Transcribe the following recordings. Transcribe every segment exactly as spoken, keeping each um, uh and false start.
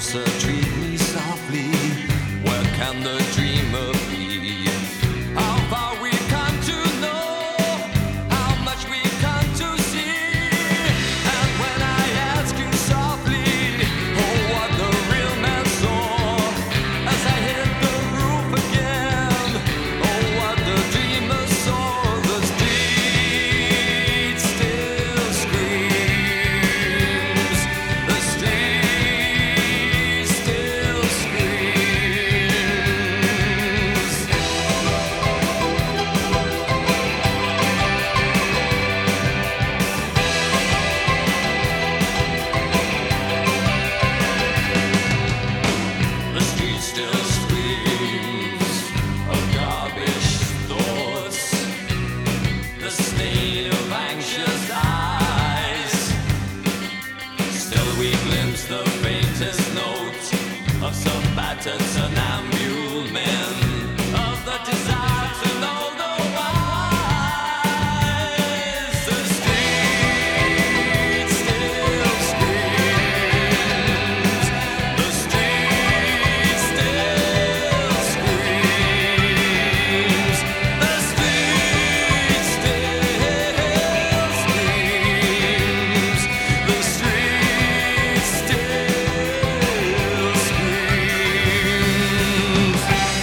closer, treat me softly. Where can the dreamer be? How far we've come to know, how much we've come to see. And when I ask you softly, oh, what the real man saw as I hit the roof again, oh, what the dreamer saw. The street still screams, the street still screams. The street still screams of garbage thoughts, the stain of anxious eyes. Still we glimpse the faintest note of some battered somnambule men, of the desire to know the whys. The street still screams, the street still screams, the street still screams, the street still screams.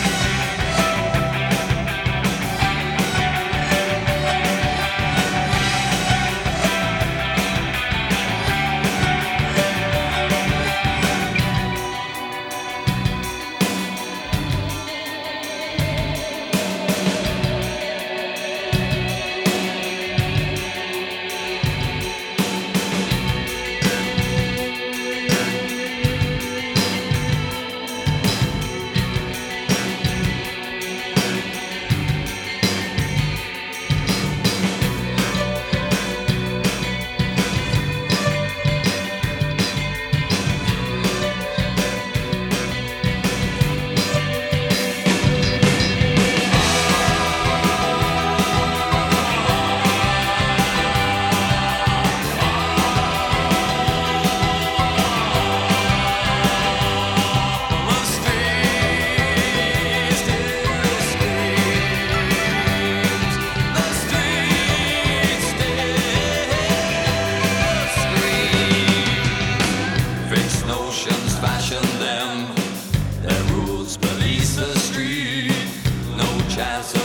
Fixed notions fashion them, their rules police the street. No chance